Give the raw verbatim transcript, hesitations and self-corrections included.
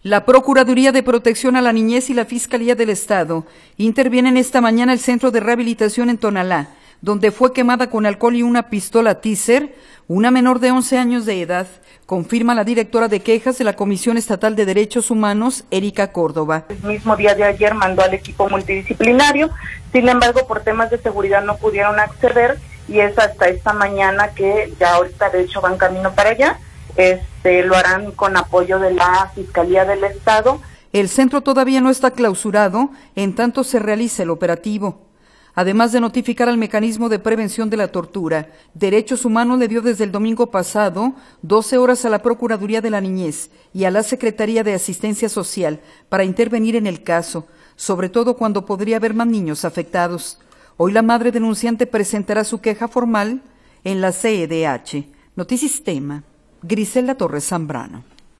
La Procuraduría de Protección a la Niñez y la Fiscalía del Estado intervienen esta mañana el Centro de Rehabilitación en Tonalá, donde fue quemada con alcohol y una pistola Taser una menor de once años de edad, confirma la directora de quejas de la Comisión Estatal de Derechos Humanos, Erika Córdoba. El mismo día de ayer mandó al equipo multidisciplinario, sin embargo por temas de seguridad no pudieron acceder y es hasta esta mañana que ya ahorita de hecho van camino para allá. Este, lo harán con apoyo de la Fiscalía del Estado. El centro todavía no está clausurado, en tanto se realiza el operativo. Además de notificar al Mecanismo de Prevención de la Tortura, Derechos Humanos le dio desde el domingo pasado doce horas a la Procuraduría de la Niñez y a la Secretaría de Asistencia Social para intervenir en el caso, sobre todo cuando podría haber más niños afectados. Hoy la madre denunciante presentará su queja formal en la C E D H. Notisistema. Griselda Torres Zambrano.